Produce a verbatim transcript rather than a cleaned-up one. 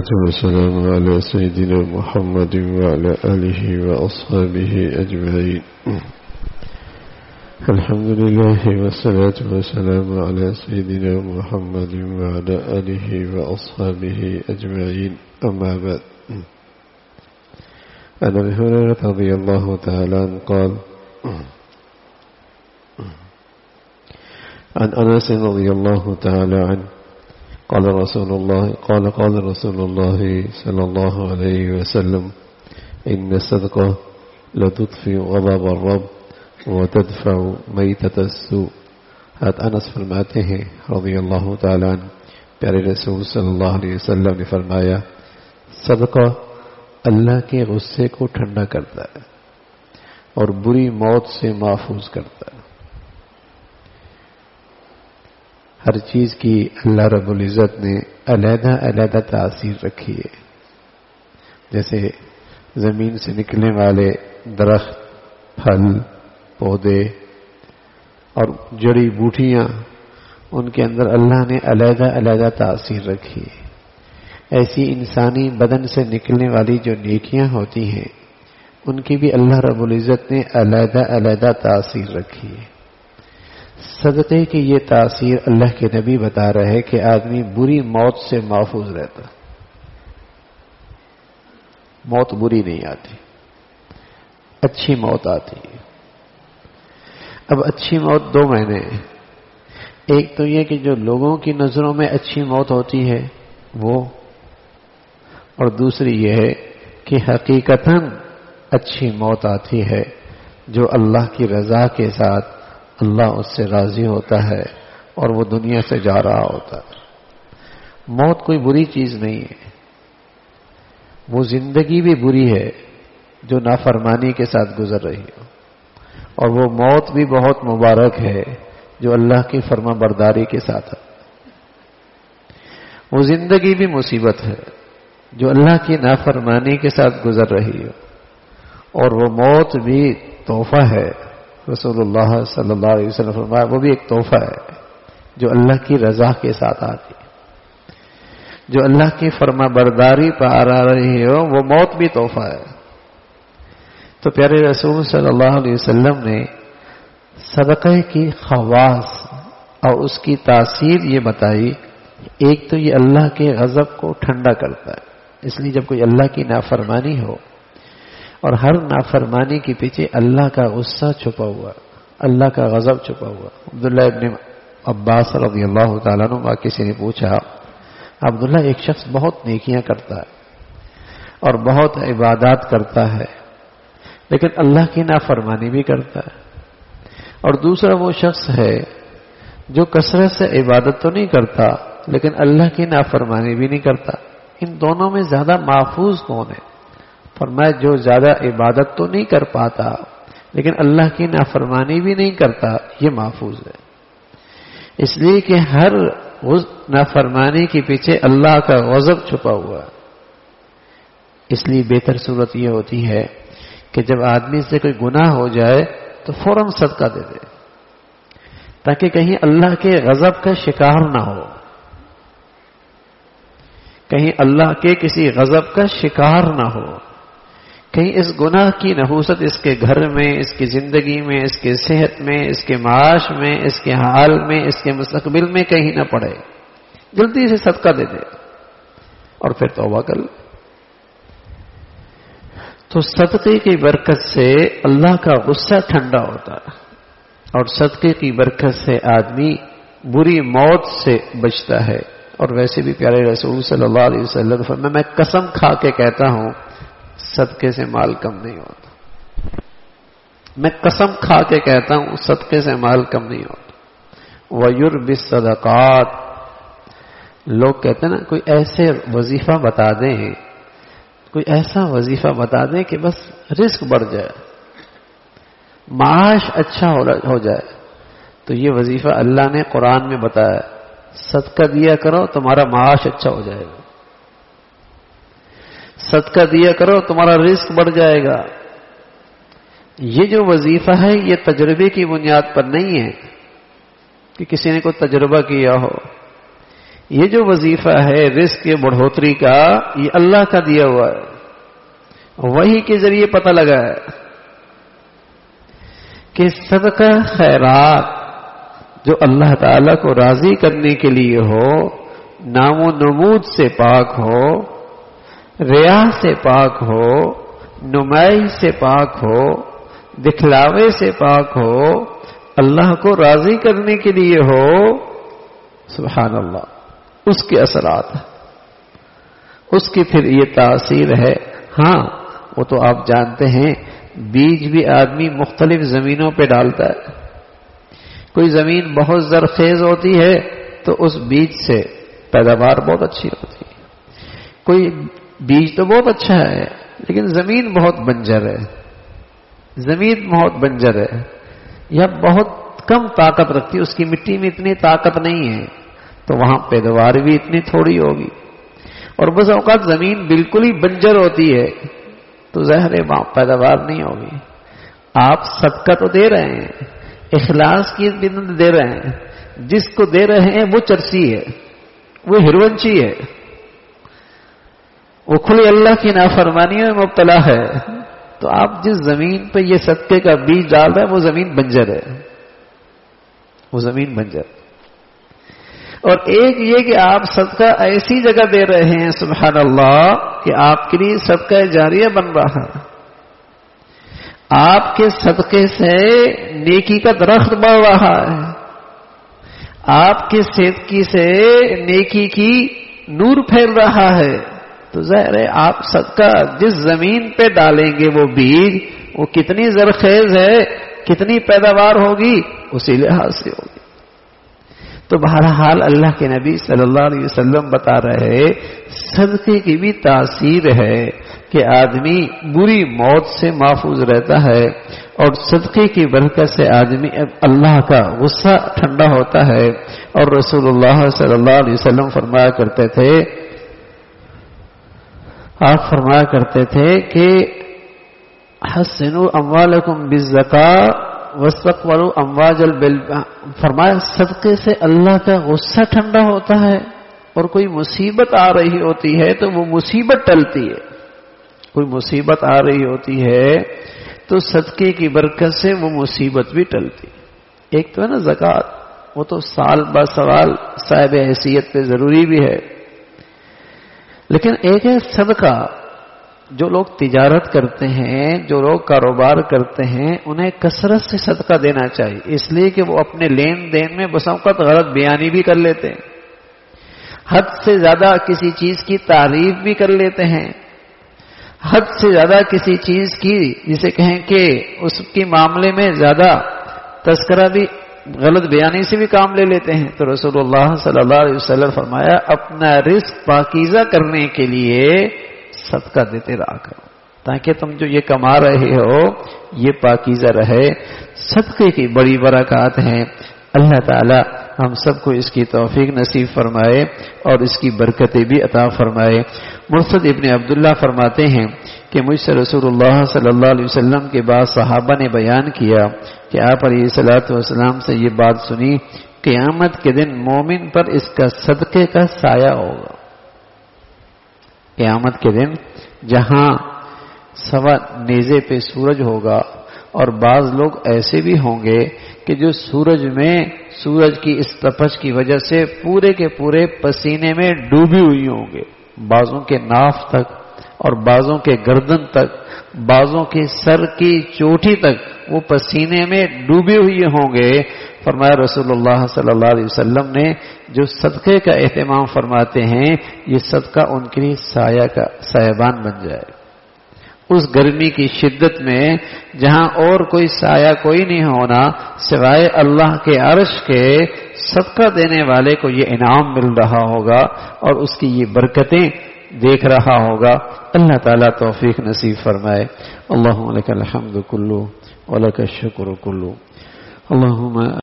والصلاة والسلام على سيدنا محمد وعلى آله وأصحابه أجمعين. الحمد لله والصلاة والسلام على سيدنا محمد وعلى آله وأصحابه أجمعين. أما بعد، عن أبي هريرة رضي الله تعالى عنه قال: عن أنس رضي الله تعالى عنه قال رسول الله قال قال رسول الله صلى الله عليه وسلم: إن الصدقة لتطفئ غضب الرب وتدفع ميتة السوء. حضرت انس فرماتے ہیں رضی اللہ تعالیٰ عنہ، پیارے رسول صلی اللہ علیہ وسلم نے فرمایا، صدقہ اللہ کے غصے کو ٹھنڈا کرتا ہے اور بری موت سے محفوظ کرتا ہے. ہر چیز کی اللہ رب العزت نے علیحدہ علیحدہ تاثیر رکھی ہے. جیسے زمین سے نکلنے والے درخت، پھل، پودے اور جڑی بوٹیاں، ان کے اندر اللہ نے علیحدہ علیحدہ تاثیر رکھی ہے. ایسی انسانی بدن سے نکلنے والی جو نیکیاں ہوتی ہیں، ان کی بھی اللہ رب العزت نے علیحدہ علیحدہ تاثیر رکھی ہے. صدقے کی یہ تاثیر اللہ کے نبی بتا رہے کہ آدمی بری موت سے محفوظ رہتا. موت بری نہیں آتی، اچھی موت آتی ہے. اب اچھی موت دو معنی ہیں. ایک تو یہ کہ جو لوگوں کی نظروں میں اچھی موت ہوتی ہے وہ، اور دوسری یہ ہے کہ حقیقتاً اچھی موت آتی ہے جو اللہ کی رضا کے ساتھ اللہ اس سے راضی ہوتا ہے اور وہ دنیا سے جا رہا ہوتا ہے. موت کوئی بری چیز نہیں ہے. وہ زندگی بھی بری ہے جو نافرمانی کے ساتھ گزر رہی ہو، اور وہ موت بھی بہت مبارک ہے جو اللہ کی فرما برداری کے ساتھ ہے. وہ زندگی بھی مصیبت ہے جو اللہ کی نافرمانی کے ساتھ گزر رہی ہو، اور وہ موت بھی تحفہ ہے. رسول اللہ صلی اللہ علیہ وسلم فرمایا وہ بھی ایک تحفہ ہے جو اللہ کی رضا کے ساتھ آتی ہے. جو اللہ کی فرما برداری پر آ رہی ہو وہ موت بھی تحفہ ہے. تو پیارے رسول صلی اللہ علیہ وسلم نے صدقے کی خواص اور اس کی تاثیر یہ بتائی. ایک تو یہ اللہ کے غضب کو ٹھنڈا کرتا ہے، اس لیے جب کوئی اللہ کی نافرمانی ہو، اور ہر نافرمانی کے پیچھے اللہ کا غصہ چھپا ہوا، اللہ کا غضب چھپا ہوا. عبداللہ ابن عباس رضی اللہ تعالیٰ عنہ کسی نے پوچھا، عبداللہ ایک شخص بہت نیکیاں کرتا ہے اور بہت عبادات کرتا ہے لیکن اللہ کی نافرمانی بھی کرتا ہے، اور دوسرا وہ شخص ہے جو کثرت سے عبادت تو نہیں کرتا لیکن اللہ کی نافرمانی بھی نہیں کرتا، ان دونوں میں زیادہ محفوظ کون ہے؟ فرمایا جو زیادہ عبادت تو نہیں کر پاتا لیکن اللہ کی نافرمانی بھی نہیں کرتا، یہ محفوظ ہے. اس لیے کہ ہر نافرمانی کے پیچھے اللہ کا غضب چھپا ہوا ہے. اس لیے بہتر صورت یہ ہوتی ہے کہ جب آدمی سے کوئی گناہ ہو جائے تو فوراً صدقہ دے دے، تاکہ کہیں اللہ کے غضب کا شکار نہ ہو، کہیں اللہ کے کسی غضب کا شکار نہ ہو، کہیں اس گناہ کی نحوست اس کے گھر میں، اس کی زندگی میں، اس کے صحت میں، اس کے معاش میں، اس کے حال میں، اس کے مستقبل میں کہیں نہ پڑے. جلدی سے صدقہ دے دے اور پھر توبہ کر لے. تو صدقے کی برکت سے اللہ کا غصہ ٹھنڈا ہوتا ہے، اور صدقے کی برکت سے آدمی بری موت سے بچتا ہے. اور ویسے بھی پیارے رسول صلی اللہ علیہ وسلم فرمایا، میں قسم کھا کے کہتا ہوں صدقے سے مال کم نہیں ہوتا. میں قسم کھا کے کہتا ہوں صدقے سے مال کم نہیں ہوتا. وَيُرْبِ الصَّدَقَاتِ، لوگ کہتے ہیں نا کوئی ایسے وظیفہ بتا دیں، کوئی ایسا وظیفہ بتا دیں کہ بس رزق بڑھ جائے، معاش اچھا ہو جائے. تو یہ وظیفہ اللہ نے قرآن میں بتایا، صدقہ دیا کرو تمہارا معاش اچھا ہو جائے گا، صدقہ دیا کرو تمہارا رزق بڑھ جائے گا. یہ جو وظیفہ ہے یہ تجربے کی بنیاد پر نہیں ہے کہ کسی نے کوئی تجربہ کیا ہو. یہ جو وظیفہ ہے رزق کے بڑھوتری کا، یہ اللہ کا دیا ہوا ہے، وہی کے ذریعے پتہ لگا ہے کہ صدقہ خیرات جو اللہ تعالی کو راضی کرنے کے لیے ہو، نام و نمود سے پاک ہو، ریا سے پاک ہو، نمائش سے پاک ہو، دکھلاوے سے پاک ہو، اللہ کو راضی کرنے کے لیے ہو، سبحان اللہ، اس کے اثرات، اس کی پھر یہ تاثیر ہے۔ ہاں وہ تو آپ جانتے ہیں، بیج بھی آدمی مختلف زمینوں پہ ڈالتا ہے۔ کوئی زمین بہت زرخیز ہوتی ہے تو اس بیج سے پیداوار بہت اچھی ہوتی ہے، کوئی بیج تو بہت اچھا ہے لیکن زمین بہت بنجر ہے، زمین بہت بنجر ہے یا بہت کم طاقت رکھتی ہے، اس کی مٹی میں اتنی طاقت نہیں ہے تو وہاں پیداوار بھی اتنی تھوڑی ہوگی۔ اور بس اوقات زمین بالکل ہی بنجر ہوتی ہے تو ظاہر ہے وہاں پیداوار نہیں ہوگی۔ آپ صدقہ تو دے رہے ہیں، اخلاص کی بند دے رہے ہیں، جس کو دے رہے ہیں وہ چرسی ہے، وہ ہرونچی ہے، وہ کھلی اللہ کی نافرمانی میں مبتلا ہے، تو آپ جس زمین پہ یہ صدقے کا بیج ڈال رہے ہیں وہ زمین بنجر ہے، وہ زمین بنجر۔ اور ایک یہ کہ آپ صدقہ ایسی جگہ دے رہے ہیں سبحان اللہ کہ آپ کے لیے صدقہ جاریہ بن رہا ہے، آپ کے صدقے سے نیکی کا درخت بڑھ رہا ہے، آپ کے صدقے سے نیکی کی نور پھیل رہا ہے، تو ظاہر ہے آپ صدقہ جس زمین پہ ڈالیں گے وہ بیج، وہ کتنی زرخیز ہے، کتنی پیداوار ہوگی، اسی لحاظ سے ہوگی۔ تو بہرحال اللہ کے نبی صلی اللہ علیہ وسلم بتا رہے صدقے کی بھی تاثیر ہے کہ آدمی بری موت سے محفوظ رہتا ہے، اور صدقے کی برکت سے آدمی اللہ کا غصہ ٹھنڈا ہوتا ہے۔ اور رسول اللہ صلی اللہ علیہ وسلم فرمایا کرتے تھے، آپ فرمایا کرتے تھے کہ حسنوا اموالکم بالزکاۃ واستقبلوا امواج البل، فرمایا صدقے سے اللہ کا غصہ ٹھنڈا ہوتا ہے، اور کوئی مصیبت آ رہی ہوتی ہے تو وہ مصیبت ٹلتی ہے، کوئی مصیبت آ رہی ہوتی ہے تو صدقے کی برکت سے وہ مصیبت بھی ٹلتی ہے۔ ایک تو ہے نا زکوٰۃ، وہ تو سال با سوال صاحب حیثیت پہ ضروری بھی ہے، لیکن ایک ہے صدقہ۔ جو لوگ تجارت کرتے ہیں، جو لوگ کاروبار کرتے ہیں، انہیں کثرت سے صدقہ دینا چاہیے، اس لیے کہ وہ اپنے لین دین میں بس اوقات غلط بیانی بھی کر لیتے ہیں، حد سے زیادہ کسی چیز کی تعریف بھی کر لیتے ہیں، حد سے زیادہ کسی چیز کی جسے کہیں کہ اس کے معاملے میں زیادہ تذکرہ بھی، غلط بیانی سے بھی کام لے لیتے ہیں۔ تو رسول اللہ صلی اللہ علیہ وسلم فرمایا اپنا رزق پاکیزہ کرنے کے لیے صدقہ دیتے رہا کرو، تاکہ تم جو یہ کما رہے ہو یہ پاکیزہ رہے۔ صدقے کی بڑی برکات ہیں، اللہ تعالی ہم سب کو اس کی توفیق نصیب فرمائے اور اس کی برکتیں بھی عطا فرمائے۔ مرثد ابن عبداللہ فرماتے ہیں کہ مجھ سے رسول اللہ صلی اللہ علیہ وسلم کے بعد صحابہ نے بیان کیا کہ آپ علیہ الصلوۃ والسلام سے یہ بات سنی، قیامت کے دن مومن پر اس کا صدقے کا سایہ ہوگا۔ قیامت کے دن جہاں سوا نیزے پہ سورج ہوگا، اور بعض لوگ ایسے بھی ہوں گے کہ جو سورج میں سورج کی اس تپش کی وجہ سے پورے کے پورے پسینے میں ڈوبی ہوئی ہوں گے، بعضوں کے ناف تک اور بعضوں کے گردن تک، بعضوں کے سر کی چوٹی تک وہ پسینے میں ڈوبے ہوئے ہوں گے۔ فرمایا رسول اللہ صلی اللہ علیہ وسلم نے جو صدقے کا اہتمام فرماتے ہیں، یہ صدقہ ان کے لیے سایہ کا سایبان بن جائے۔ اس گرمی کی شدت میں جہاں اور کوئی سایہ کوئی نہیں ہونا سوائے اللہ کے عرش کے، صدقہ دینے والے کو یہ انعام مل رہا ہوگا اور اس کی یہ برکتیں دیکھ رہا ہوگا۔ اللہ تعالیٰ توفیق نصیب فرمائے۔ اللہم لک الحمد کلو ولک الشکر کلو، اللہم